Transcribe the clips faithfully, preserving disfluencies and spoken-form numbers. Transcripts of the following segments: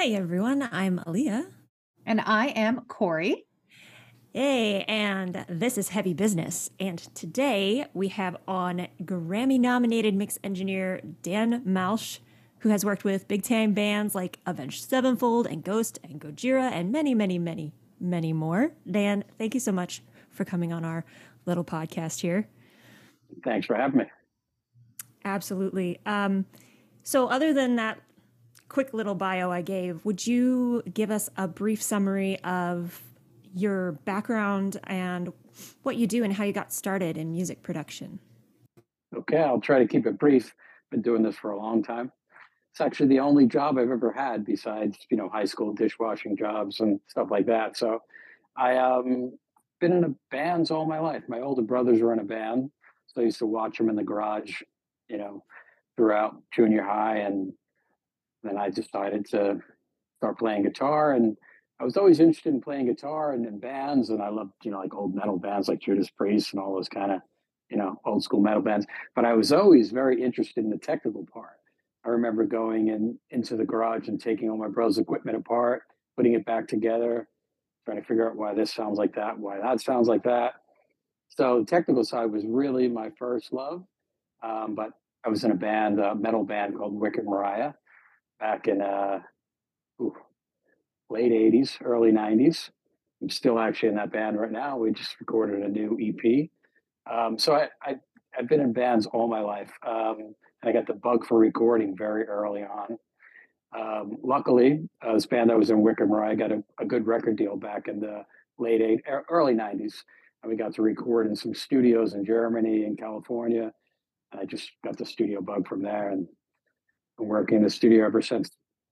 Hi, everyone. I'm Aaliyah. And I am Corey. Hey, and this is Heavy Business. And today we have on Grammy nominated mix engineer Dan Malsh, who has worked with big time bands like Avenged Sevenfold and Ghost and Gojira and many, many, many, many more. Dan, thank you so much for coming on our little podcast here. Thanks for having me. Absolutely. Um, so, other than that quick little bio I gave, would you give us a brief summary of your background and what you do and how you got started in music production? Okay, I'll try to keep it brief. Been doing this for a long time. It's actually the only job I've ever had besides, you know, high school dishwashing jobs and stuff like that. So I um been in a bands all my life. My older brothers were in a band, so I used to watch them in the garage, you know, throughout junior high, and then I decided to start playing guitar. And I was always interested in playing guitar and in bands, and I loved, you know, like old metal bands like Judas Priest and all those kind of, you know, old school metal bands. But I was always very interested in the technical part. I remember going in into the garage and taking all my brother's equipment apart, putting it back together, trying to figure out why this sounds like that, why that sounds like that. So the technical side was really my first love. Um, but I was in a band, a metal band called Wicked Mariah back in uh, ooh, late eighties, early nineties. I'm still actually in that band right now. We just recorded a new E P. Um, so I, I, I've been in bands all my life. Um, and I got the bug for recording very early on. Um, luckily, uh, this band I was in, Wicked Mariah, got a, a good record deal back in the late eight, early nineties. And we got to record in some studios in Germany and California. And I just got the studio bug from there and been working in the studio ever since.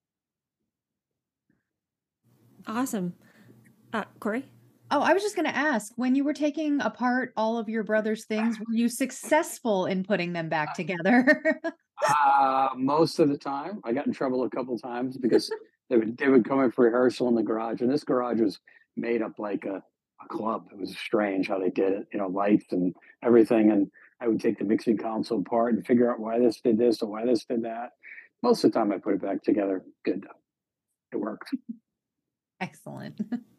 Awesome. Uh, Corey? Oh, I was just going to ask, when you were taking apart all of your brother's things, were you successful in putting them back together? Uh, most of the time, I got in trouble a couple times because they would they would come in for rehearsal in the garage, and this garage was made up like a, a club. It was strange how they did it, you know, lights and everything. And I would take the mixing console apart and figure out why this did this or why this did that. Most of the time, I put it back together. Good, it worked. Excellent.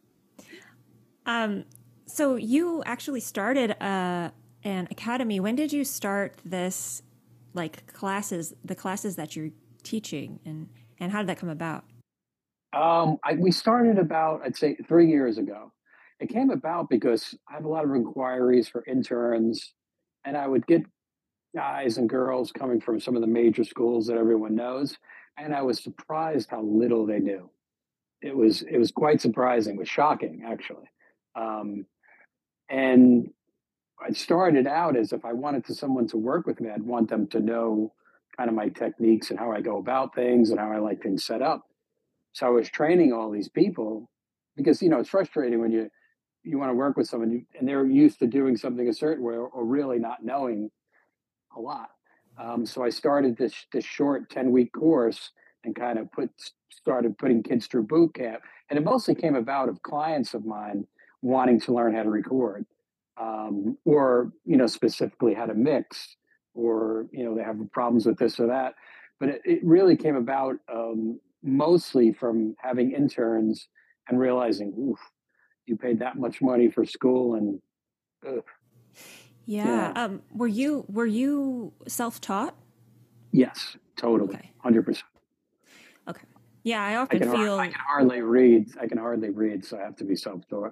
Um, so you actually started uh, an academy. When did you start this, like classes, the classes that you're teaching, and and how did that come about? Um, I, we started about, I'd say, three years ago. It came about because I have a lot of inquiries for interns, and I would get guys and girls coming from some of the major schools that everyone knows, and I was surprised how little they knew. It was it was quite surprising. It was shocking, actually. Um, and I started out as if I wanted to someone to work with me, I'd want them to know kind of my techniques and how I go about things and how I like things set up. So I was training all these people because you know it's frustrating when you you want to work with someone you, and they're used to doing something a certain way or, or really not knowing a lot. Um, so I started this this short ten week course and kind of put started putting kids through boot camp, and it mostly came about of clients of mine wanting to learn how to record, um, or you know specifically how to mix, or you know they have problems with this or that. But it, it really came about um, mostly from having interns and realizing, oof, you paid that much money for school, and ugh, Yeah. yeah, Um, were you were you self-taught? yes, totally, Okay. hundred percent. Okay. Yeah, I I often can har- I feel can hardly read. I can hardly read, so I have to be self-taught.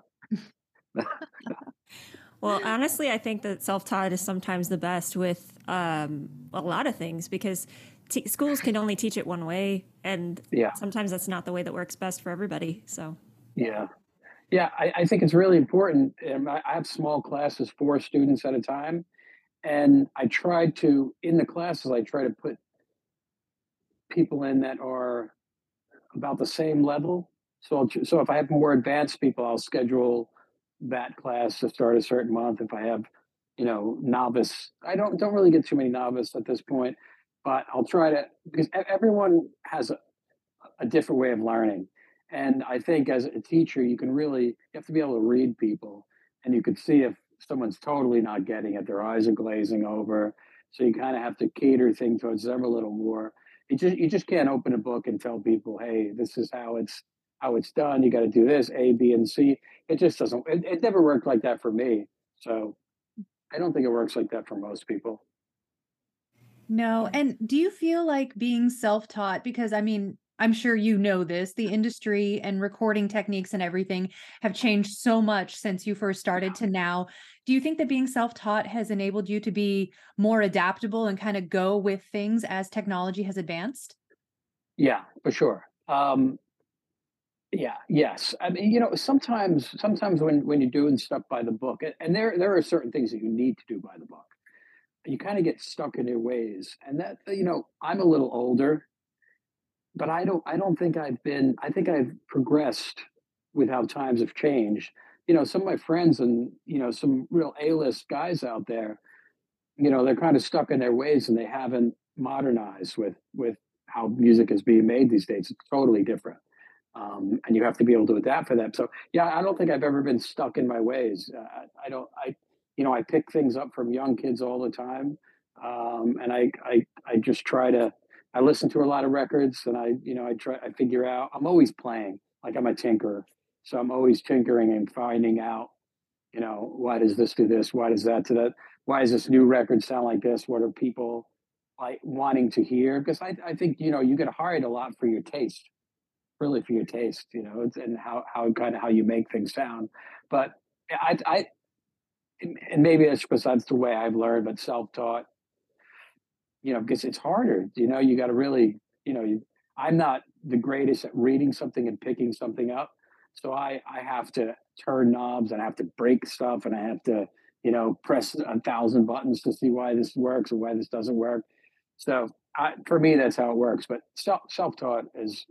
well, honestly, I think that self-taught is sometimes the best with um, a lot of things because t- schools can only teach it one way, and Yeah, sometimes that's not the way that works best for everybody. So, yeah, yeah. I, I think it's really important. Um, I, I have small classes, four students at a time, and I try to in the classes I try to put people in that are about the same level. So, I'll, so if I have more advanced people, I'll schedule that class to start a certain month. If I have, you know, novice, I don't don't really get too many novice at this point, but I'll try to because e- everyone has a, a different way of learning, and I think as a teacher, you can really you have to be able to read people, and you can see if someone's totally not getting it, their eyes are glazing over. So you kind of have to cater things towards them a little more You just you just can't open a book and tell people, hey, this is how it's how it's done. You got to do this, A, B, and C. It just doesn't. It, it never worked like that for me. So I don't think it works like that for most people. No, Yeah. and do you feel like being self-taught because, I mean, I'm sure you know this, the industry and recording techniques and everything have changed so much since you first started to now. Do you think that being self-taught has enabled you to be more adaptable and kinda go with things as technology has advanced? Yeah, for sure. Um, yeah, yes. I mean, you know, sometimes sometimes when when you're doing stuff by the book, and, and there there are certain things that you need to do by the book. You kind of get stuck in your ways, and that you know, I'm a little older, but I don't I don't think I've been. I think I've progressed with how times have changed. You know, some of my friends and you know some real A-list guys out there, you know, they're kind of stuck in their ways and they haven't modernized with with how music is being made these days. It's totally different. Um, and you have to be able to adapt for that. So yeah, I don't think I've ever been stuck in my ways. Uh, I, I don't. I you know I pick things up from young kids all the time, um, and I, I I just try to. I listen to a lot of records, and I you know I try I figure out. I'm always playing. Like I'm a tinkerer, so I'm always tinkering and finding out you know, why does this do this? Why does that do that? Why does this new record sound like this? What are people like wanting to hear? Because I, I think, you know, you get hired a lot for your taste, really for your taste, you know, it's, and how, how kind of how you make things sound. But I, I, and maybe that's because that's the way I've learned, but self-taught, you know, because it's harder, you know, you got to really, you know, you, I'm not the greatest at reading something and picking something up. So I, I have to turn knobs and I have to break stuff and I have to, you know, press a thousand buttons to see why this works or why this doesn't work. So I, for me, that's how it works. But self self taught is,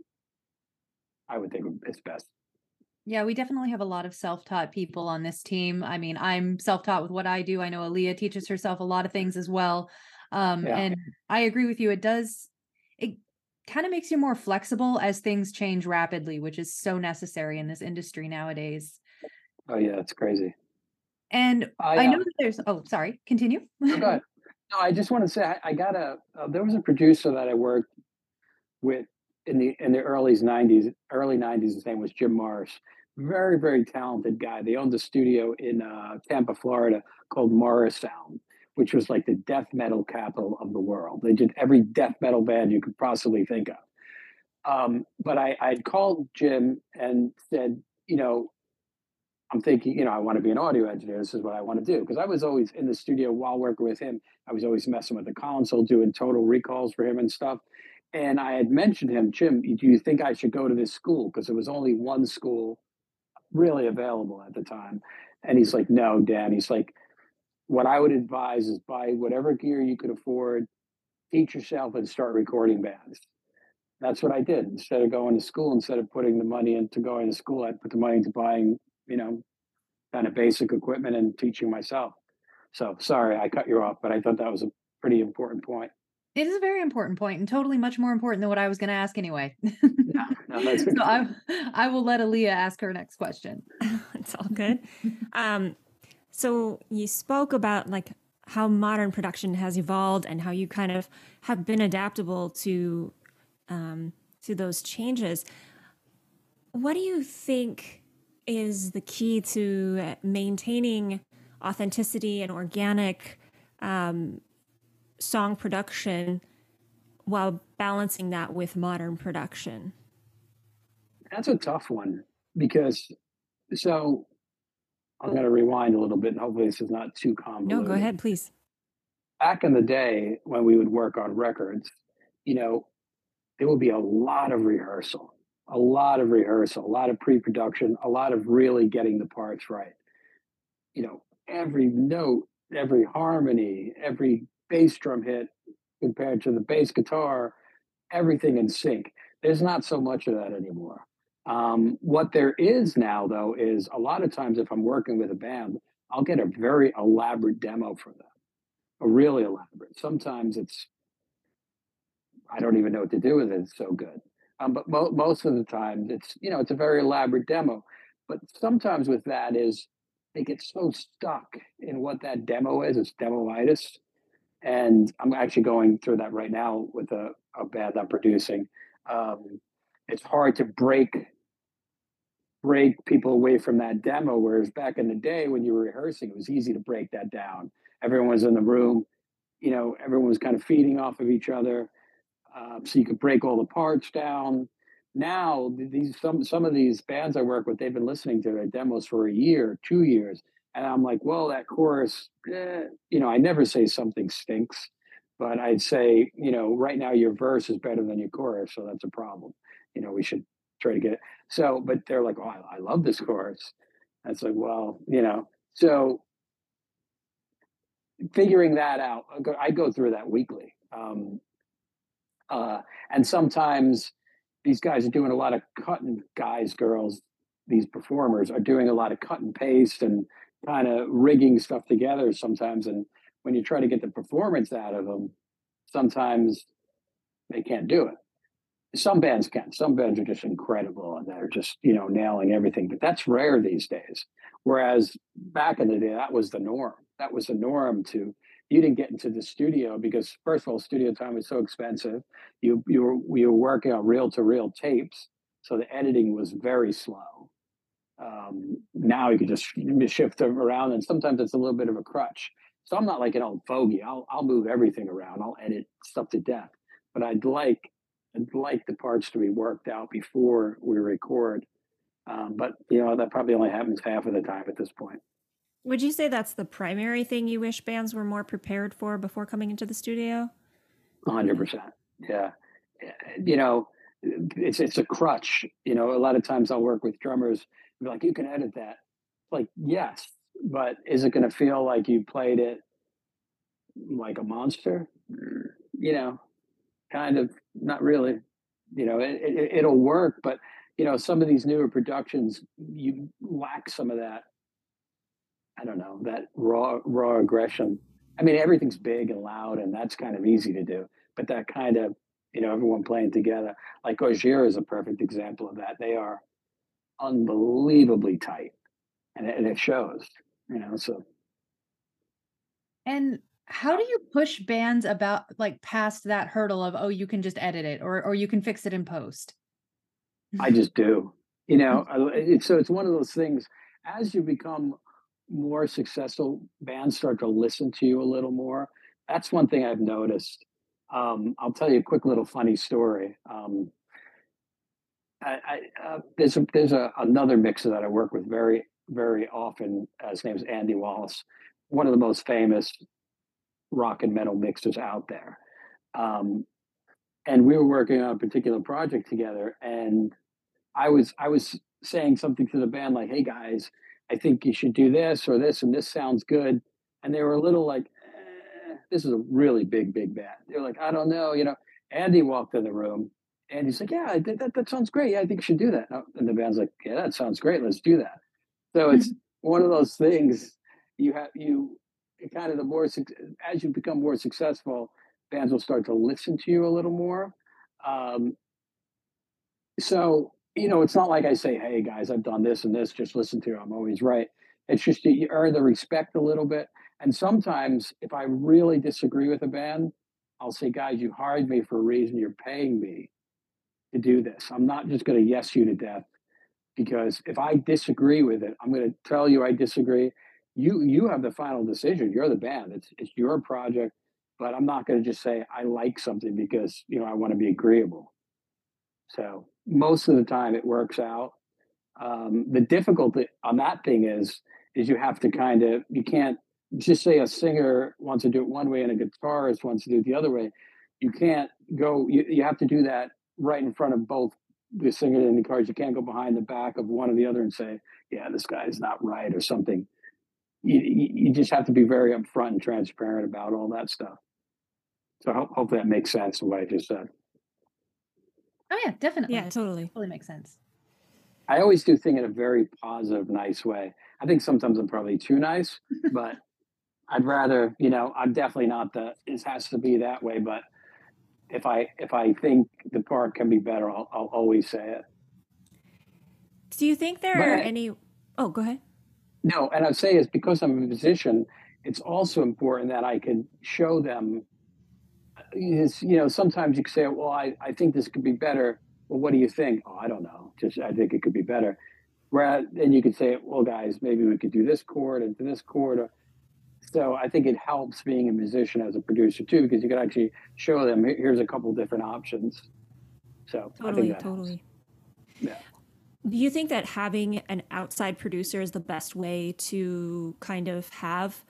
I would think, it's best. Yeah, we definitely have a lot of self-taught people on this team. I mean, I'm self-taught with what I do. I know Aaliyah teaches herself a lot of things as well. Um, Yeah. and I agree with you. It does, it kind of makes you more flexible as things change rapidly, which is so necessary in this industry nowadays. Oh yeah, it's crazy. And I I know um. that there's, oh, sorry, continue. Oh, go ahead. No, I just want to say I, I got a. Uh, there was a producer that I worked with in the in the early nineties, early nineties. His name was Jim Morris. Very, very talented guy. They owned a studio in uh, Tampa, Florida, called Morris Sound, which was like the death metal capital of the world. They did every death metal band you could possibly think of. Um, but I I'd called Jim and said, you know, I'm thinking, you know, I want to be an audio engineer. This is what I want to do. Because I was always in the studio while working with him. I was always messing with the console, doing total recalls for him and stuff. And I had mentioned him, Jim, do you think I should go to this school? Because there was only one school really available at the time. And he's like, no, Dan. He's like, what I would advise is buy whatever gear you could afford, teach yourself, and start recording bands. That's what I did. Instead of going to school, instead of putting the money into going to school, I put the money into buying, you know, kind of basic equipment and teaching myself. So sorry, I cut you off, but I thought that was a pretty important point. It is a very important point and totally much more important than what I was going to ask anyway. No, no, that's So okay. I I will let Aaliyah ask her next question. It's all good. Um, so you spoke about like how modern production has evolved and how you kind of have been adaptable to um, to those changes. What do you think is the key to maintaining authenticity and organic um, song production while balancing that with modern production? That's a tough one because so I'm going to rewind a little bit and hopefully this is not too No, go convoluted. ahead, please. Back in the day when we would work on records, you know, there would be a lot of rehearsal, a lot of rehearsal, a lot of pre-production, a lot of really getting the parts right. You know, every note, every harmony, every bass drum hit compared to the bass guitar, everything in sync. There's not so much of that anymore. Um, what there is now, though, is a lot of times if I'm working with a band, I'll get a very elaborate demo from them, a really elaborate. Sometimes it's I don't even know what to do with it. It's so good. Um, but mo- most of the time, it's you know it's a very elaborate demo. But sometimes with that is they get so stuck in what that demo is. It's demoitis And I'm actually going through that right now with a, a band I'm producing. Um, it's hard to break break people away from that demo. Whereas back in the day when you were rehearsing, it was easy to break that down. Everyone was in the room, you know, everyone was kind of feeding off of each other. Um, so you could break all the parts down. Now, these some some of these bands I work with, they've been listening to their demos for a year, two years, and I'm like, well, that chorus, eh, you know, I never say something stinks, but I'd say, you know, right now your verse is better than your chorus, so that's a problem. You know, we should try to get it. So, but they're like, oh, I, I love this chorus. And it's like, well, you know, so figuring that out, I go, I go through that weekly. Um, uh, and sometimes these guys are doing a lot of cut and guys, girls, these performers are doing a lot of cut and paste and kind of rigging stuff together sometimes. And when you try to get the performance out of them, sometimes they can't do it. Some bands can. Some bands are just incredible and they're just, you know, nailing everything. But that's rare these days. Whereas back in the day, that was the norm. That was the norm to you didn't get into the studio because first of all, studio time was so expensive. You you were you were working on reel to reel tapes, so the editing was very slow. Um, now you can just shift them around, and sometimes it's a little bit of a crutch. So I'm not like an old fogey. I'll I'll move everything around. I'll edit stuff to death. But I'd like I'd like the parts to be worked out before we record. Um, but you know that probably only happens half of the time at this point. Would you say that's the primary thing you wish bands were more prepared for before coming into the studio? one hundred percent. Yeah. You know, it's it's a crutch. You know, a lot of times I'll work with drummers and be like, you can edit that. Like, yes, but is it going to feel like you played it like a monster? You know, kind of not really. You know, it, it, it'll work, but you know, some of these newer productions, you lack some of that. I don't know, that raw raw aggression. I mean, everything's big and loud, and that's kind of easy to do. But that kind of, you know, everyone playing together, like Gojira is a perfect example of that. They are unbelievably tight, and it, and it shows. You know, so And how do you push bands about like past that hurdle of, oh, you can just edit it or or you can fix it in post? I just do. You know, I- it's so it's one of those things. As you become more successful, bands start to listen to you a little more. That's one thing I've noticed. Um, I'll tell you a quick little funny story. Um, I, I, uh, there's a, there's a, another mixer that I work with very very often. Uh, his name's Andy Wallace, one of the most famous rock and metal mixers out there. Um, and we were working on a particular project together, and I was I was saying something to the band like, "Hey guys, I think you should do this or this, and this sounds good." And they were a little like, eh, "This is a really big, big band." They're like, "I don't know," you know. Andy walked in the room, and he's like, "Yeah, I think that that sounds great. Yeah, I think you should do that." And the band's like, "Yeah, that sounds great. Let's do that." So it's one of those things. You have you kind of the more as you become more successful, bands will start to listen to you a little more. Um, so, you know, it's not like I say, "Hey guys, I've done this and this, just listen to it. I'm always right." It's just that you earn the respect a little bit. And sometimes if I really disagree with a band, I'll say, "Guys, you hired me for a reason. You're paying me to do this. I'm not just going to yes you to death because if I disagree with it, I'm going to tell you I disagree. You you have the final decision. You're the band. It's it's your project, but I'm not going to just say I like something because, you know, I want to be agreeable." So most of the time it works out. Um, the difficulty on that thing is, is you have to kind of, you can't just say a singer wants to do it one way and a guitarist wants to do it the other way. You can't go, you, you have to do that right in front of both the singer and the guitarist. You can't go behind the back of one or the other and say, yeah, this guy's not right or something. You, you you just have to be very upfront and transparent about all that stuff. So ho- hopefully that makes sense what I just said. Oh yeah, definitely. Yeah, totally. Totally makes sense. I always do things in a very positive, nice way. I think sometimes I'm probably too nice, but I'd rather, you know, I'm definitely not the, it has to be that way. But if I, if I think the part can be better, I'll, I'll always say it. Do you think there But are I- any? Oh, go ahead. No, and I'd say it's because I'm a musician, it's also important that I can show them is, you know, sometimes you can say, well, I, I think this could be better. Well, what do you think? Oh, I don't know. Just, I think it could be better. Whereas then you could say, well, guys, maybe we could do this chord and this chord. Or, so I think it helps being a musician as a producer too, because you can actually show them, here's a couple different options. So I think Totally, that helps. totally. Yeah. Do you think that having an outside producer is the best way to kind of have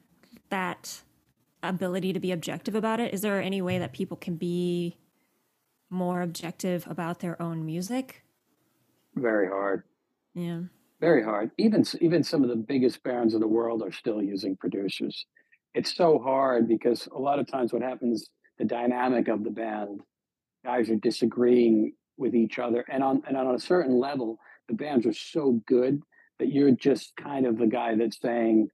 that ability to be objective about it? Is there any way that people can be more objective about their own music? Very hard. Yeah. Very hard. Even even some of the biggest bands in the world are still using producers. It's so hard because a lot of times what happens, the dynamic of the band, guys are disagreeing with each other, and on and on a certain level, the bands are so good that you're just kind of the guy that's saying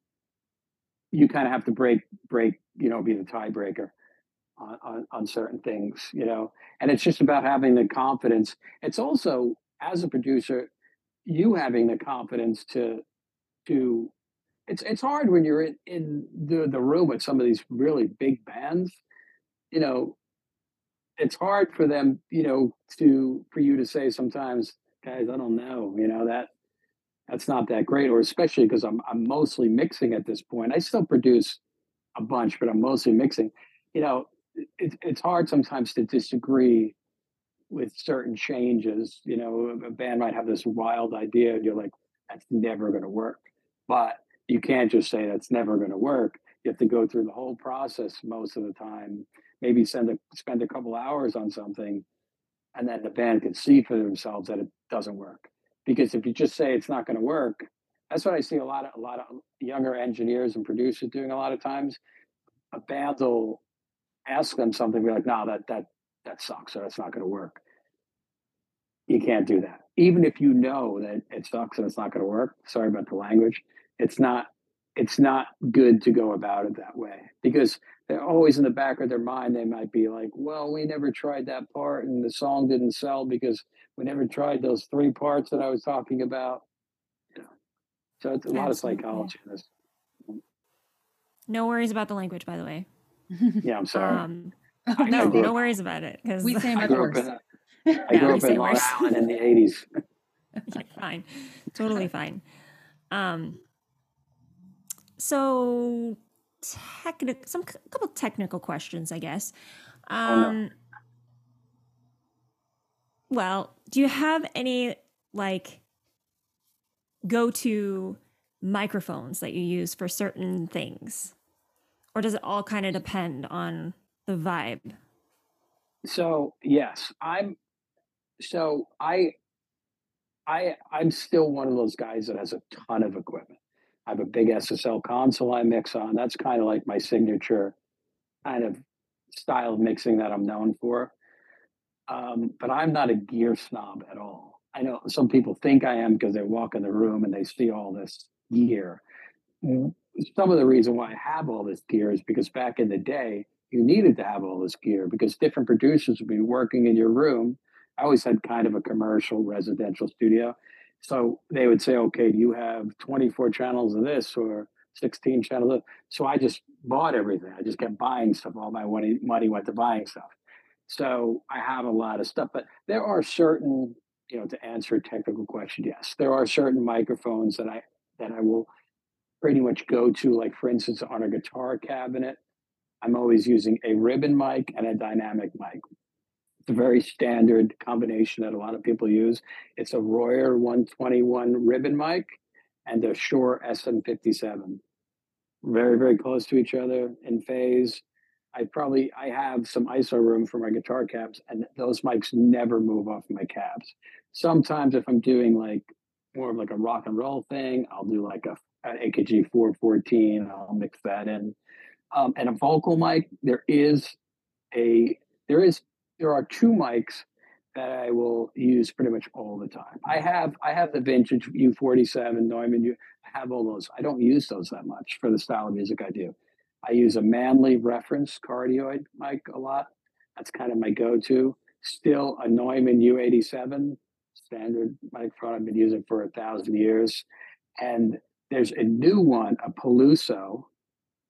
you kind of have to break break, you know, be the tiebreaker on, on on certain things, you know. And it's just about having the confidence. It's also as a producer, you having the confidence to to it's it's hard when you're in, in the the room with some of these really big bands, you know, it's hard for them, you know, to for you to say sometimes, guys, I don't know, you know, that that's not that great, or especially because I'm I'm mostly mixing at this point. I still produce a bunch, but I'm mostly mixing. You know, it, it's hard sometimes to disagree with certain changes. You know, a band might have this wild idea, and you're like, that's never going to work. But you can't just say that's never going to work. You have to go through the whole process most of the time. Maybe send a, spend a couple hours on something, and then the band can see for themselves that it doesn't work. Because if you just say it's not going to work, that's what I see a lot of a lot of younger engineers and producers doing a lot of times. A band will ask them something, be like, no, that that that sucks, or that's not going to work. You can't do that. Even if you know that it sucks and it's not going to work, sorry about the language, it's not it's not good to go about it that way, because they're always in the back of their mind. They might be like, well, we never tried that part and the song didn't sell because we never tried those three parts that I was talking about. You know, so it's a lot of Absolutely. psychology in this. No worries about the language, by the way. Yeah, I'm sorry. Um, Oh, I, I no, grew no up. worries about it because we say I much grew up worse. in. I yeah, grew we up in say Long worse. Island in the eighties. You're fine, totally fine. Um, so technical, some c- couple technical questions, I guess. Oh no. Um, well, do you have any like go-to microphones that you use for certain things, or does it all kind of depend on the vibe? So yes, I'm. So I I I'm still one of those guys that has a ton of equipment. I have a big S S L console I mix on. That's kind of like my signature kind of style of mixing that I'm known for. Um, but I'm not a gear snob at all. I know some people think I am because they walk in the room and they see all this gear. Mm, Some of the reason why I have all this gear is because back in the day, you needed to have all this gear because different producers would be working in your room. I always had kind of a commercial residential studio. So they would say, okay, do you have twenty-four channels of this or sixteen channels of this? So I just bought everything. I just kept buying stuff. All my money, money went to buying stuff. So I have a lot of stuff, but there are certain, you know, to answer a technical question, yes, there are certain microphones that I that I will pretty much go to. Like for instance, on a guitar cabinet, I'm always using a ribbon mic and a dynamic mic. It's a very standard combination that a lot of people use. It's a Royer one twenty-one ribbon mic and a Shure S M fifty-seven. Very, very close to each other in phase. I probably I have some I S O room for my guitar cabs, and those mics never move off my cabs. Sometimes if I'm doing like more of like a rock and roll thing, I'll do like a an A K G four fourteen. I'll mix that in. Um, and a vocal mic, there is a there is there are two mics that I will use pretty much all the time. I have I have the vintage U forty-seven Neumann U. I have all those. I don't use those that much for the style of music I do. I use a Manley reference cardioid mic a lot. That's kind of my go-to. Still a Neumann U eighty-seven standard microphone I've been using for a thousand years. And there's a new one, a Peluso.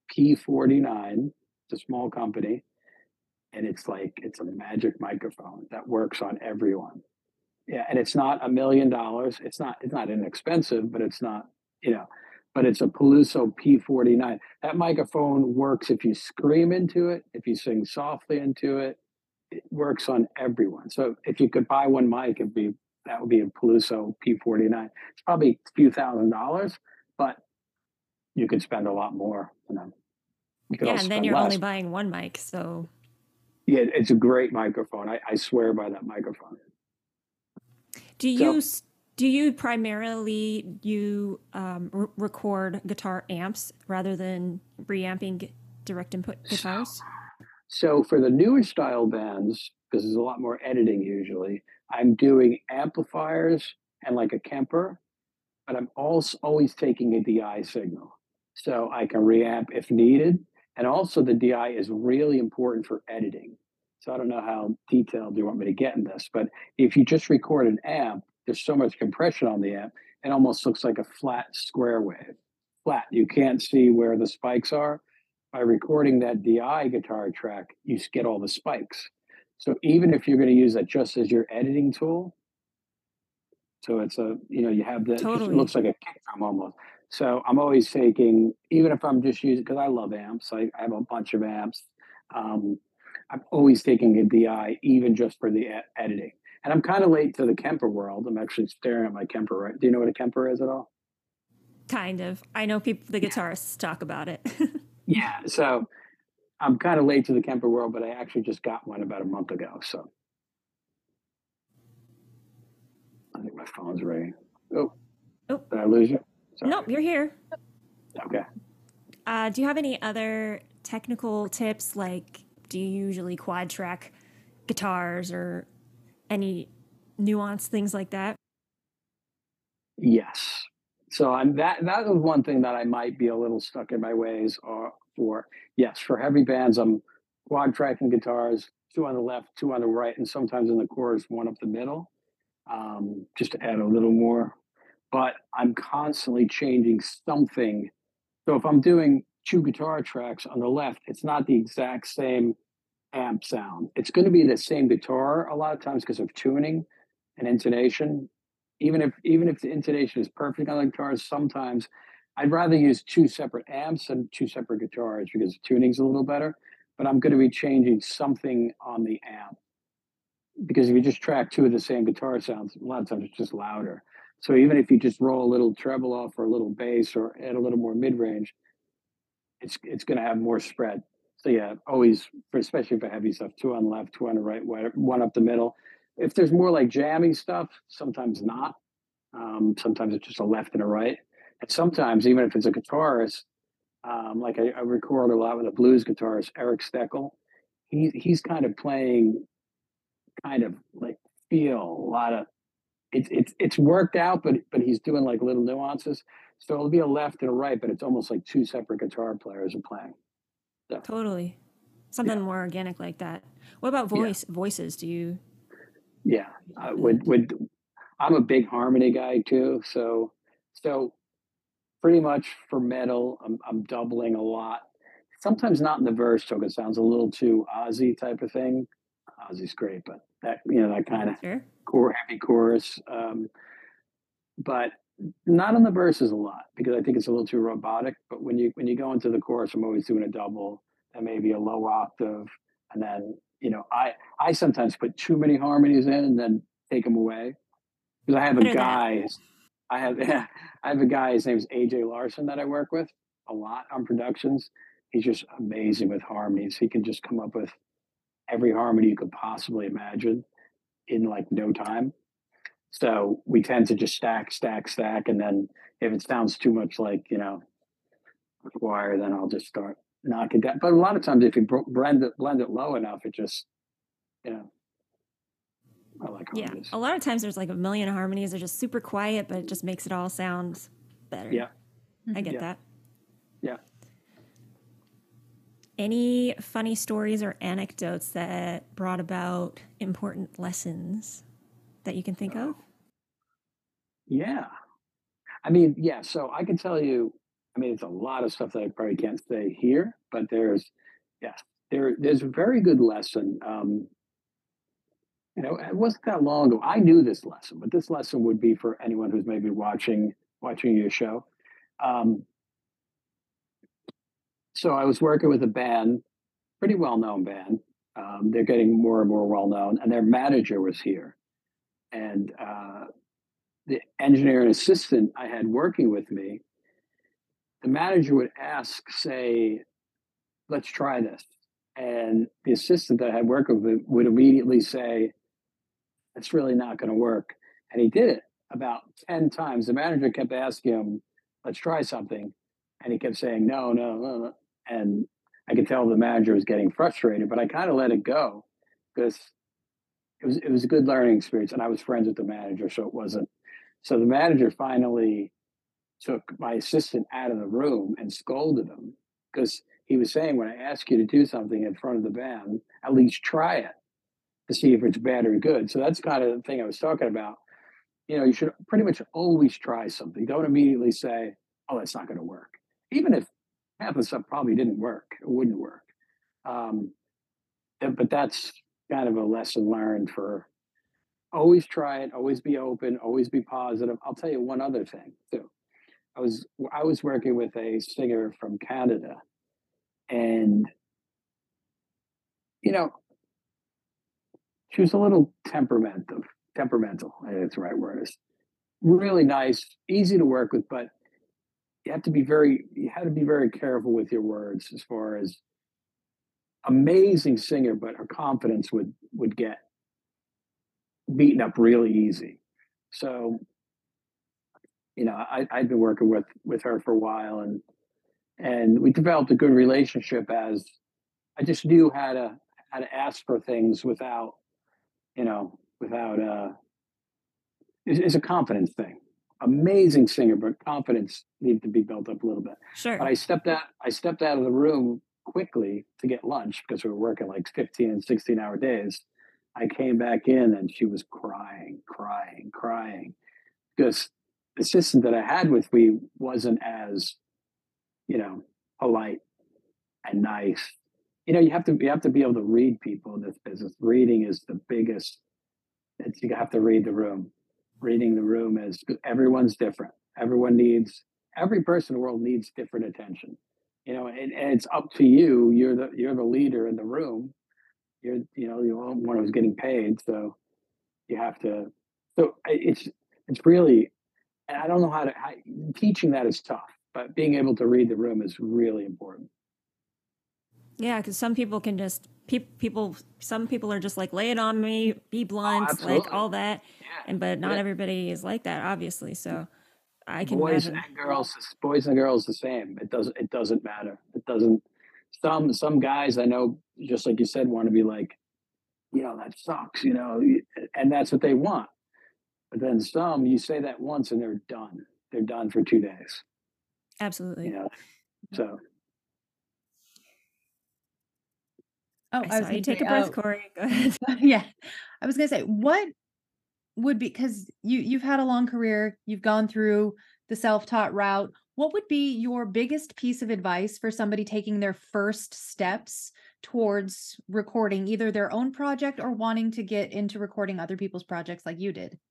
P forty-nine. It's a small company, and it's like it's a magic microphone that works on everyone. Yeah, and it's not a million dollars. It's not it's not inexpensive, but it's not, you know, but it's a Peluso P forty-nine. That microphone works if you scream into it, if you sing softly into it, it works on everyone. So if you could buy one mic, it'd be that would be a Peluso P forty-nine. It's probably a few thousand dollars, but you could spend a lot more, you know. You could Yeah, also and then spend you're less. only buying one mic, so Yeah, it's a great microphone. I, I swear by that microphone. do So you s- do you primarily you um, r- record guitar amps rather than reamping gu- direct input guitars? So for the newer style bands, because there's a lot more editing usually, I'm doing amplifiers and like a Kemper, but I'm also always taking a D I signal. So I can reamp if needed. And also the D I is really important for editing. So I don't know how detailed you want me to get in this, but if you just record an amp, there's so much compression on the amp, it almost looks like a flat square wave. Flat. You can't see where the spikes are. By recording that D I guitar track, you get all the spikes. So even if you're going to use that just as your editing tool, so it's a, you know, you have the, just, it Totally. looks like a kick drum almost. So I'm always taking, even if I'm just using, because I love amps, I, I have a bunch of amps. Um, I'm always taking a D I, even just for the e- editing. And I'm kind of late to the Kemper world. I'm actually staring at my Kemper, right? Do you know what a Kemper is at all? Kind of. I know people, the guitarists talk about it. Yeah. So I'm kind of late to the Kemper world, but I actually just got one about a month ago. So I think my phone's ringing. Oh, Oh, did I lose you? Sorry. nope, you're here. Okay. Uh, do you have any other technical tips? Like, do you usually quad track guitars or any nuanced things like that? Yes. So I'm that that was one thing that I might be a little stuck in my ways or for. Yes, for heavy bands, I'm quad tracking guitars, two on the left, two on the right, and sometimes in the chorus, one up the middle, um, just to add a little more. But I'm constantly changing something. So if I'm doing two guitar tracks on the left, it's not the exact same amp sound. It's going to be the same guitar a lot of times because of tuning and intonation. Even if even if the intonation is perfect on the guitars, sometimes I'd rather use two separate amps than two separate guitars because the tuning's a little better. But I'm going to be changing something on the amp because if you just track two of the same guitar sounds, a lot of times it's just louder. So even if you just roll a little treble off or a little bass or add a little more mid range, it's it's going to have more spread. So yeah, always for especially for heavy stuff, two on the left, two on the right, one up the middle. If there's more like jamming stuff, sometimes not. Um, sometimes it's just a left and a right. And sometimes even if it's a guitarist, um, like I, I record a lot with a blues guitarist, Eric Steckel. He he's kind of playing kind of like feel a lot of it's it's it's worked out, but but he's doing like little nuances. So it'll be a left and a right, but it's almost like two separate guitar players are playing. So Totally. yeah, Something more organic like that. What about yeah, voice voices? Do you yeah. Uh, do would that? would I'm a big harmony guy too. So so pretty much for metal, I'm I'm doubling a lot. Sometimes not in the verse, so it sounds a little too Ozzy type of thing. Ozzy's great, but that you know that kind of Sure. core heavy chorus. Um, but not on the verses a lot because I think it's a little too robotic. But when you when you go into the chorus, I'm always doing a double and maybe a low octave, and then you know I I sometimes put too many harmonies in and then take them away because I have a Better that. guy. I have yeah, I have a guy. His name is A J Larson that I work with a lot on productions. He's just amazing with harmonies. He can just come up with every harmony you could possibly imagine in like no time. So we tend to just stack, stack, stack, and then if it sounds too much like you know a choir, then I'll just start knocking down. But a lot of times, if you blend it blend it low enough, it just you know I like Yeah. harmonies. A lot of times there's like a million harmonies. They're just super quiet, but it just makes it all sound better. Yeah, I get yeah, that. yeah. Any funny stories or anecdotes that brought about important lessons that you can think of? Yeah. I mean, yeah. So I can tell you. I mean, it's a lot of stuff that I probably can't say here, but there's, yes, there, there's a very good lesson. Um, you know, it wasn't that long ago. I knew this lesson, but this lesson would be for anyone who's maybe watching watching your show. Um, so I was working with a band, pretty well known band. Um, they're getting more and more well known, and their manager was here, and uh, the engineer and assistant I had working with me, the manager would ask, say, let's try this. And the assistant that I had worked with would immediately say, it's really not going to work. And he did it about ten times. The manager kept asking him, let's try something. And he kept saying, no, no, no, no. And I could tell the manager was getting frustrated, but I kind of let it go because it was, it was a good learning experience. And I was friends with the manager, so it wasn't. So the manager finally took my assistant out of the room and scolded him because he was saying, when I ask you to do something in front of the band, at least try it to see if it's bad or good. So that's kind of the thing I was talking about. You know, you should pretty much always try something. Don't immediately say, oh, that's not going to work. Even if half the stuff probably didn't work, it wouldn't work. Um, but that's kind of a lesson learned for always try it, always be open, always be positive. I'll tell you one other thing too. I was I was working with a singer from Canada, and you know, she was a little temperamental. Temperamental, I think that's the right word. Is really nice, easy to work with, but you have to be very you had to be very careful with your words as far as amazing singer, but her confidence would would get beaten up really easy. So, you know, I, I'd been working with with her for a while, and and we developed a good relationship as I just knew how to how to ask for things without, you know, without uh it's, it's a confidence thing. Amazing singer, but confidence needed to be built up a little bit. But Sure. I stepped out I stepped out of the room quickly to get lunch because we were working like fifteen and sixteen hour days. I came back in and she was crying, crying, crying because the assistant that I had with me wasn't as, you know, polite and nice. You know, you have to you have to be able to read people in this business. Reading is the biggest. It's, you have to read the room. Reading the room is everyone's different. Everyone needs every person in the world needs different attention. You know, and, and it's up to you. You're the you're the leader in the room. You're you know you're the one who's getting paid, so you have to. So it's it's really. And I don't know how to how, teaching that is tough, but being able to read the room is really important. Yeah, because some people can just pe- people. Some people are just like, lay it on me, be Oh, blunt, like absolutely. all that, Yeah. and but not Yeah. everybody is like that, obviously. So I can Boys imagine. and girls, boys and girls, the same. It doesn't. It doesn't matter. It doesn't. Some some guys I know, just like you said, want to be like, you know, that sucks, you know, and that's what they want. But then some, you say that once and they're done. They're done for two days. You Absolutely. know, so Oh, I I saw was you gonna take say, a breath, oh, Corey. Go ahead. yeah. I was gonna say, what would be, because you you've had a long career, you've gone through the self-taught route. What would be your biggest piece of advice for somebody taking their first steps towards recording either their own project or wanting to get into recording other people's projects like you did?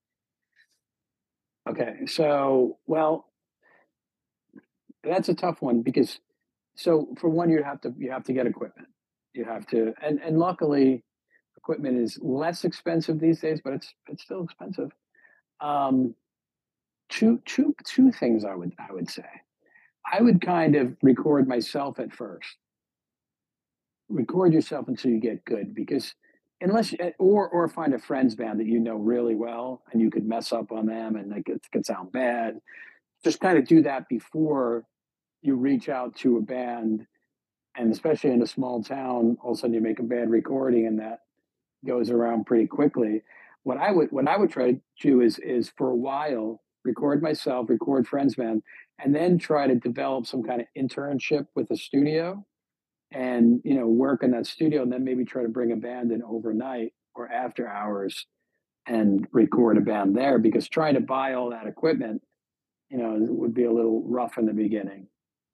okay, so well, that's a tough one because so for one, you have to you have to get equipment. You have to, and and luckily, equipment is less expensive these days, but it's it's still expensive. Um, two two two things I would I would say. I would kind of record myself at first. Record yourself until you get good because unless eh, or or find a friend's band that you know really well and you could mess up on them and like it could sound bad. Just kind of do that before you reach out to a band, and especially in a small town, all of a sudden you make a bad recording and that goes around pretty quickly. What I would what I would try to do is is for a while record myself, record friends band, and then try to develop some kind of internship with a studio and you know work in that studio and then maybe try to bring a band in overnight or after hours and record a band there because trying to buy all that equipment, you know, would be a little rough in the beginning.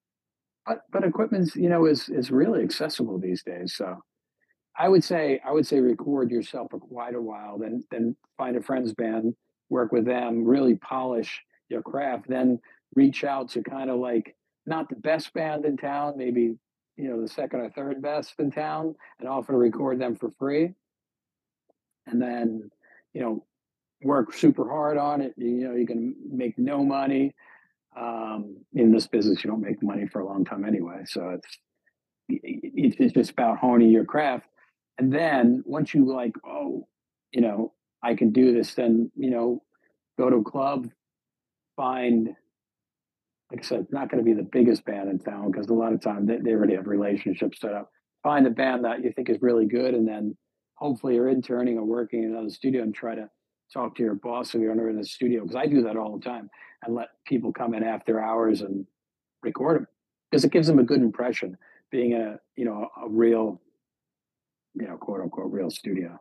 but but equipment's, you know, is is really accessible these days. So I would say I would say record yourself for quite a while, then then find a friend's band, work with them, really polish your craft, then reach out to kind of like not the best band in town, maybe you know the second or third best in town, and offer to record them for free, and then you know work super hard on it. You know you can make no money. Um, in this business, you don't make money for a long time anyway, so it's it- it's just about honing your craft. And then once you like, oh, you know, I can do this, then, you know, go to a club, find, like I said, it's not going to be the biggest band in town because a lot of time they, they already have relationships set up. Find a band that you think is really good, and then hopefully you're interning or working in another studio and try to talk to your boss if you're under in the studio. Because I do that all the time and let people come in after hours and record them because it gives them a good impression being a you know a real you know quote unquote real studio.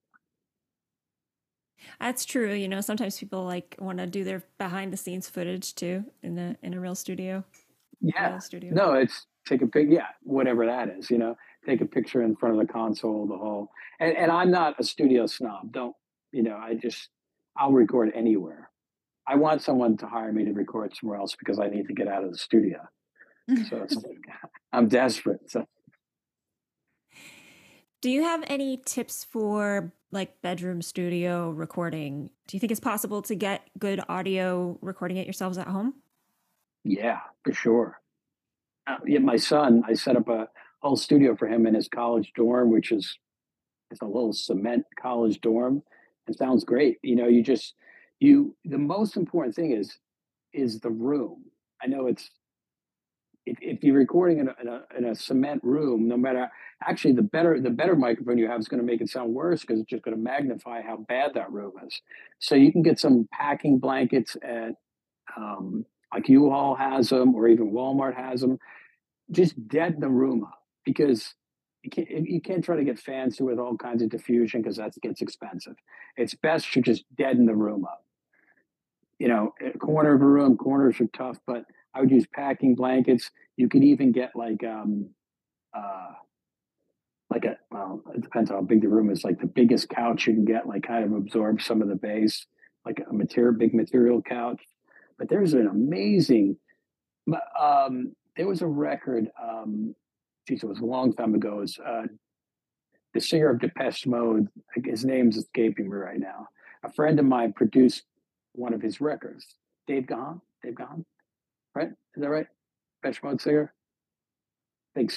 That's true. You know, sometimes people like want to do their behind the scenes footage too in a in a real studio, Yeah, real studio. no, it's take a pic, yeah, whatever that is, you know, take a picture in front of the console, the whole. And, and I'm not a studio snob. Don't you know? I just I'll record anywhere. I want someone to hire me to record somewhere else because I need to get out of the studio. So it's like I'm desperate. So Do you have any tips for like bedroom studio recording? Do you think it's possible to get good audio recording it yourselves at home? yeah, for sure. Uh, yeah, my son, I set up a whole studio for him in his college dorm, which is it's a little cement college dorm. It sounds great. You know, you just you the most important thing is is the room. I know it's if, if you're recording in a, in a in a cement room, no matter actually the better the better microphone you have is going to make it sound worse because it's just going to magnify how bad that room is. So you can get some packing blankets at um, like U-Haul has them, or even Walmart has them. Just deaden the room up because you can't you can't try to get fancy with all kinds of diffusion because that gets expensive. It's best to just deaden the room up. You know, a corner of a room, corners are tough, but I would use packing blankets. You could even get like um uh like a well, it depends how big the room is. Like the biggest couch you can get, like kind of absorbs some of the bass, like a material big material couch. But there's an amazing um there was a record um geez, it was a long time ago. It was uh the singer of Depeche Mode, his name's escaping me right now. A friend of mine produced one of his records. Dave Gahan, Dave Gahan, right? Is that right? Depeche Mode singer? I think so.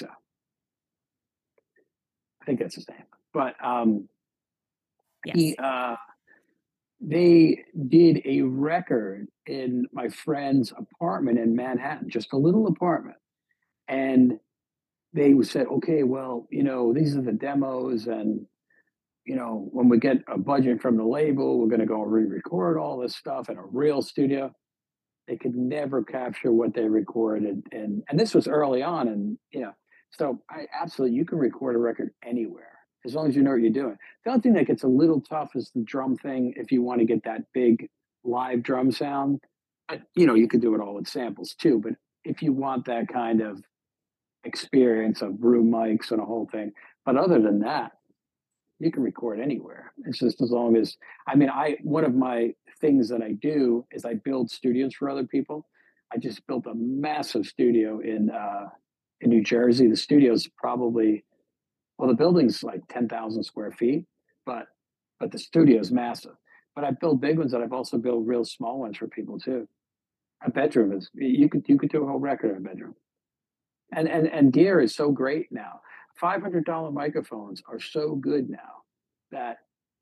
I think that's his name. But um, he, Yes. uh, they did a record in my friend's apartment in Manhattan, just a little apartment, and they said, "Okay, well, you know, these are the demos, and you know, when we get a budget from the label, we're going to go re-record all this stuff in a real studio." They could never capture what they recorded, and and this was early on, and you know, so I absolutely you can record a record anywhere as long as you know what you're doing. The only thing that gets a little tough is the drum thing if you want to get that big live drum sound. But you know, you could do it all with samples too. But if you want that kind of experience of room mics and a whole thing, but other than that, you can record anywhere. It's just as long as I mean, I one of my things that I do is I build studios for other people. I just built a massive studio in uh, in New Jersey. The studio is probably well, the building's like ten thousand square feet, but but the studio is massive. But I build big ones, and I've also built real small ones for people too. A bedroom is you could you could do a whole record in a bedroom, and and and gear is so great now. Five hundred dollar microphones are so good now that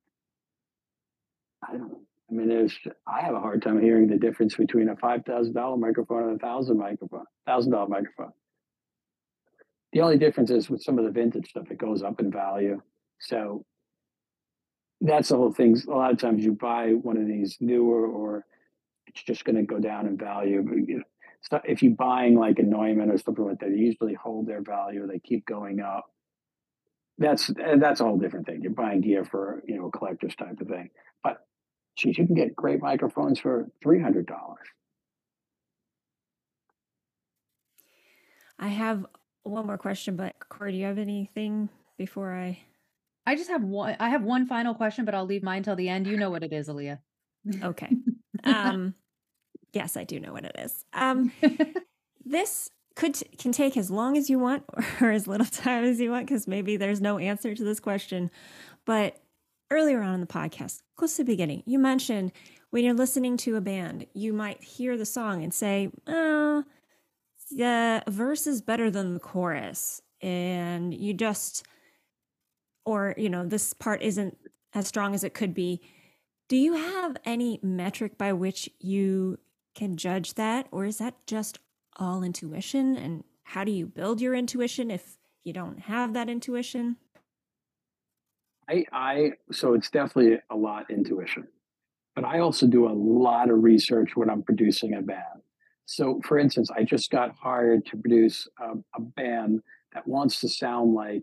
I don't know. I mean, there's I have a hard time hearing the difference between a five thousand dollar microphone and a thousand microphone, thousand dollar microphone. The only difference is with some of the vintage stuff, it goes up in value. So that's the whole thing. A lot of times you buy one of these newer, or it's just going to go down in value. But, you know, so if you're buying like a Neumann or something like that, they usually hold their value. They keep going up. That's that's a whole different thing. You're buying gear for you know a collector's type of thing. But geez, you can get great microphones for three hundred dollars. I have one more question, but Corey, do you have anything before I? I just have one I have one final question, but I'll leave mine till the end. You know what it is, Aaliyah. Okay. Um, yes, I do know what it is. Um, this could can take as long as you want or as little time as you want, because maybe there's no answer to this question. But earlier on in the podcast, close to the beginning, you mentioned when you're listening to a band, you might hear the song and say, oh, the verse is better than the chorus. And you just, or, you know, this part isn't as strong as it could be. Do you have any metric by which you can judge that? Or is that just all intuition? And how do you build your intuition if you don't have that intuition? I, I, so it's definitely a lot intuition, but I also do a lot of research when I'm producing a band. So, for instance, I just got hired to produce a, a band that wants to sound like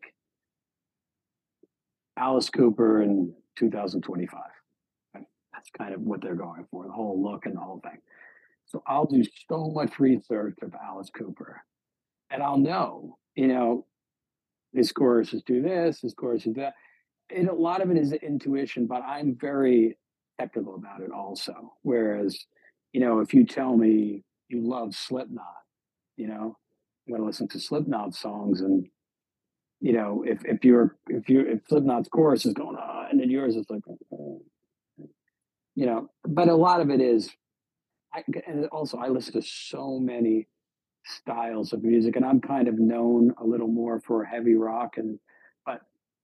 Alice Cooper in two thousand twenty-five. Right? That's kind of what they're going for, the whole look and the whole thing. So I'll do so much research of Alice Cooper, and I'll know, you know, his choruses do this, his choruses do that. And a lot of it is intuition, but I'm very technical about it also. Whereas, you know, if you tell me you love Slipknot, you know, I'm gonna listen to Slipknot songs, and you know, if if you're if you if Slipknot's chorus is going on and then yours is like, uh, you know, but a lot of it is. I, and also, I listen to so many styles of music, and I'm kind of known a little more for heavy rock, and but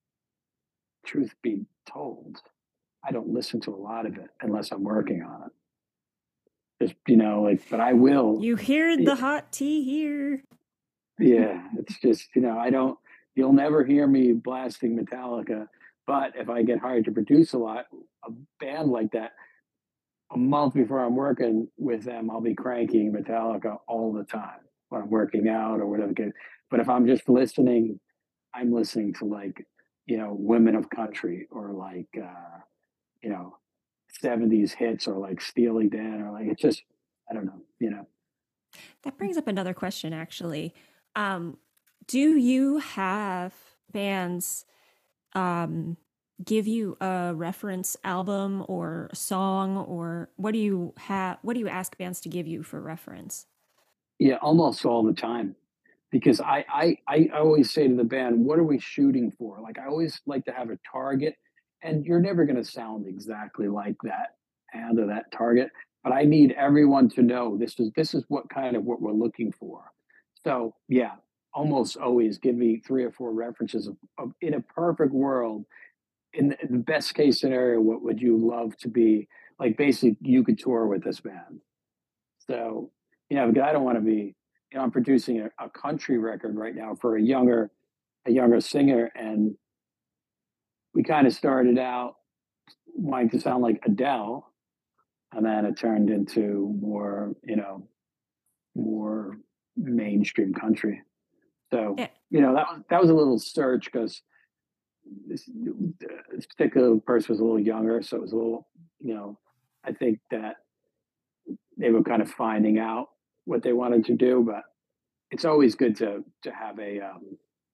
truth be told, I don't listen to a lot of it unless I'm working on it. Just, you know, like, but I will. You hear the hot tea here. Yeah, it's just, you know, I don't, you'll never hear me blasting Metallica. But if I get hired to produce a lot, a band like that, a month before I'm working with them, I'll be cranking Metallica all the time when I'm working out or whatever. But if I'm just listening, I'm listening to like, you know, Women of Country or like, uh, you know, seventies hits or like Steely Dan or like, it's just, I don't know, you know. That brings up another question, actually. Um, do you have bands um, give you a reference album or a song, or what do you have? What do you ask bands to give you for reference? Yeah, almost all the time. Because I, I I always say to the band, what are we shooting for? Like I always like to have a target, and you're never going to sound exactly like that and or that target. But I need everyone to know this is this is what kind of what we're looking for. So yeah, almost always give me three or four references of, of in a perfect world, in the, in the best case scenario, what would you love to be like? Basically, you could tour with this band. So, you know, because I don't want to be, you know, I'm producing a, a country record right now for a younger, a younger singer, and we kind of started out wanting to sound like Adele, and then it turned into more, you know, more mainstream country. So, Yeah, you know, that was that was a little search because this, this particular person was a little younger, so it was a little, you know, I think that they were kind of finding out what they wanted to do, but it's always good to to have a um,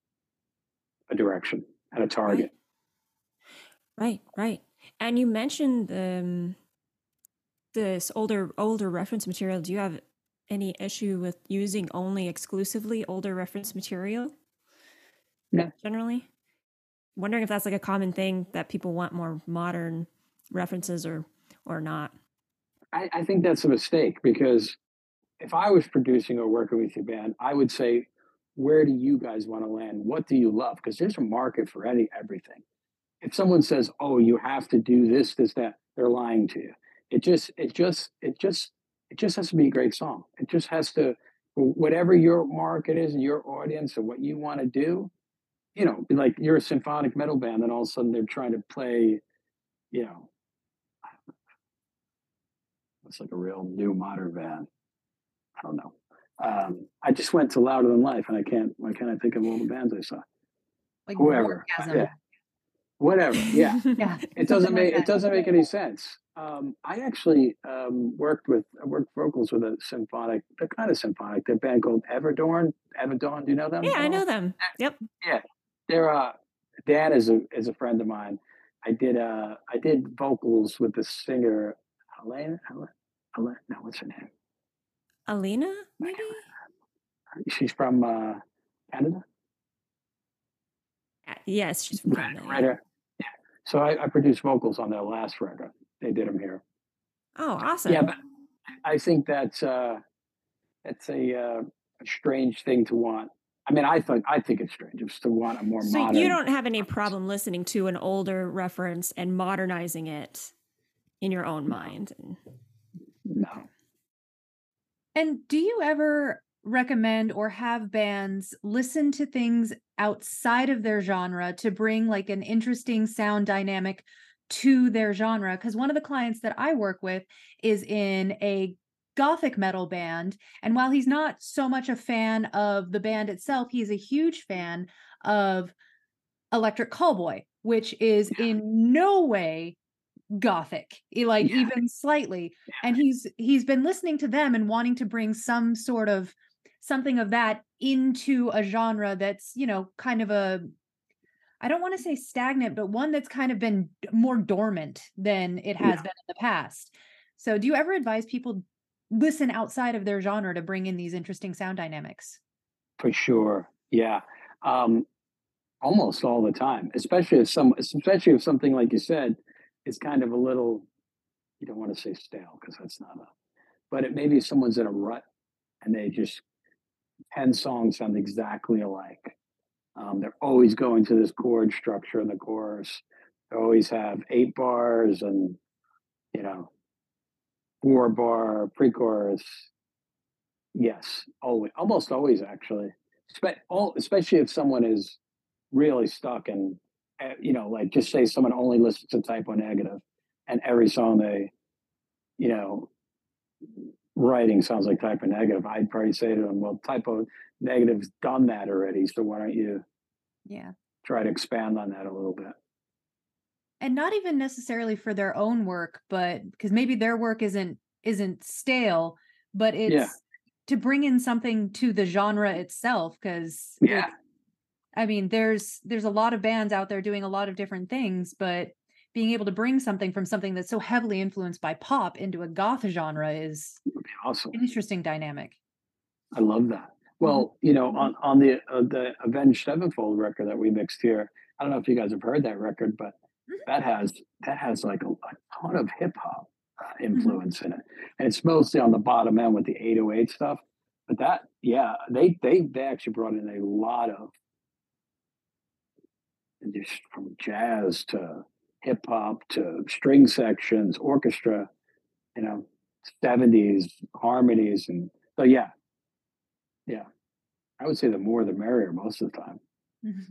a direction and a right, target. right, right. And you mentioned um, this older older reference material. Do you have any issue with using only exclusively older reference material Yeah, generally? Wondering if that's like a common thing that people want more modern references or or not. I, I think that's a mistake because if I was producing or working with your band, I would say, where do you guys want to land? What do you love? Because there's a market for any everything. If someone says, "Oh, you have to do this, this, that," they're lying to you. It just, it just, it just, it just has to be a great song. It just has to, whatever your market is and your audience and what you want to do. You know, be like you're a symphonic metal band, and all of a sudden they're trying to play, you know, it's like a real new modern band. I don't know. Um, I just went to Louder Than Life, and I can't. Why can't I think of all the bands I saw? Like Whoever, orgasm. yeah, whatever. Yeah, Yeah, it doesn't something like make it that. doesn't make any sense. Um, I actually um, worked with I worked vocals with a symphonic. They're kind of symphonic. They're a band called Everdorn. Everdorn, do you know them Yeah, at I know all? them. Yep. Yeah, they're uh, Dan is a is a friend of mine. I did uh I did vocals with the singer Helena. Helena, Helena no, what's her name? Alina, maybe? She's from uh, Canada. Uh, Yes, she's from Right, Canada. Yeah. writer. Yeah. So I, I produced vocals on their last record. They did them here. Oh, Yeah, awesome. but I think that's uh, that's a, uh, a strange thing to want. I mean, I think I think it's strange just to want a more So you modern don't have any reference. problem listening to an older reference and modernizing it in your own No, mind. And- no. And do you ever recommend or have bands listen to things outside of their genre to bring like an interesting sound dynamic to their genre? Because one of the clients that I work with is in a gothic metal band. And while he's not so much a fan of the band itself, he's a huge fan of Electric Callboy, which is Yeah, in no way gothic, e- like yeah, even slightly. yeah, And he's he's been listening to them and wanting to bring some sort of something of that into a genre that's, you know, kind of a, I don't want to say stagnant, but one that's kind of been d- more dormant than it has yeah, been in the past. So do you ever advise people listen outside of their genre to bring in these interesting sound dynamics? for sure. Yeah, um, almost all the time. Especially if some, especially if something like you said is kind of a little. You don't want to say stale because that's not a. But it maybe someone's in a rut and they just ten songs sound exactly alike. Um, they're always going to this chord structure in the chorus. They always have eight bars and you know four bar pre-chorus. Yes, always, almost always actually. Spe- all, especially if someone is really stuck and uh, you know, like just say someone only listens to Type O Negative, and every song they you know writing sounds like Type O Negative. I'd probably say to them, well, Type O Negative's done that already, so why don't you Yeah. try to expand on that a little bit? And not even necessarily for their own work, but because maybe their work isn't isn't stale, but Yeah, it's to bring in something to the genre itself. Because like, yeah, I mean, there's there's a lot of bands out there doing a lot of different things, but being able to bring something from something that's so heavily influenced by pop into a goth genre is would be awesome. an interesting dynamic. I love that. Mhm. Well, you know, on on the uh, the Avenged Sevenfold record that we mixed here, I don't know if you guys have heard that record, but Mhm. that has that has like a, a ton of hip hop uh, Mhm. influence in it, and it's mostly on the bottom end with the eight oh eight stuff. But that, yeah, they they they actually brought in a lot of just from jazz to hip hop to string sections, orchestra, you know, seventies harmonies, and so yeah, yeah. I would say the more the merrier most of the time. Mhm.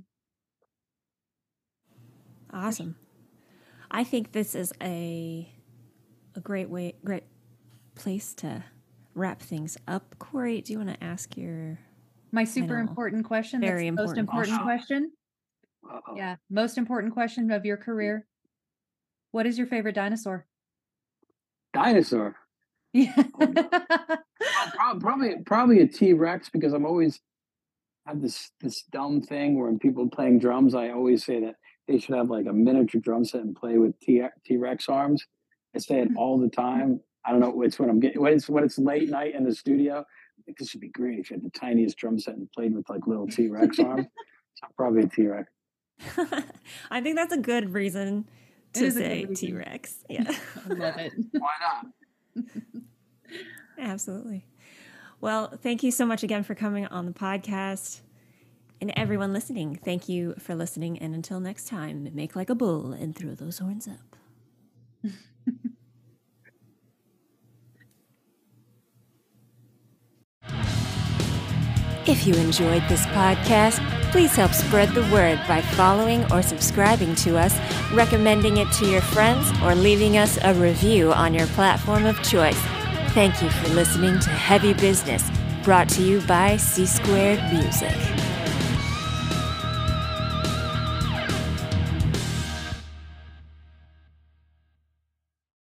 Awesome. I think this is a a great way, great place to wrap things up. Corey, do you want to ask your My super know. important question. That's Very the most important important question. Uh-oh. Yeah, most important question of your career. What is your favorite dinosaur? Dinosaur. Yeah. Oh, no. Oh, prob- probably probably a T Rex because I'm always have this this dumb thing where when people playing drums, I always say that they should have like a miniature drum set and play with T T Rex arms. I say it all the time. I don't know. It's when I'm getting when it's when it's late night in the studio. I think this would be great if you had the tiniest drum set and played with like little T Rex arms. So probably a T Rex. I think that's a good reason It to is a good say reason. T Rex. Yeah, I love it. Why not? absolutely. Well, thank you so much again for coming on the podcast. And everyone listening, thank you for listening. And until next time, make like a bull and throw those horns up. If you enjoyed this podcast, please help spread the word by following or subscribing to us, recommending it to your friends, or leaving us a review on your platform of choice. Thank you for listening to Heavy Business, brought to you by C Squared Music.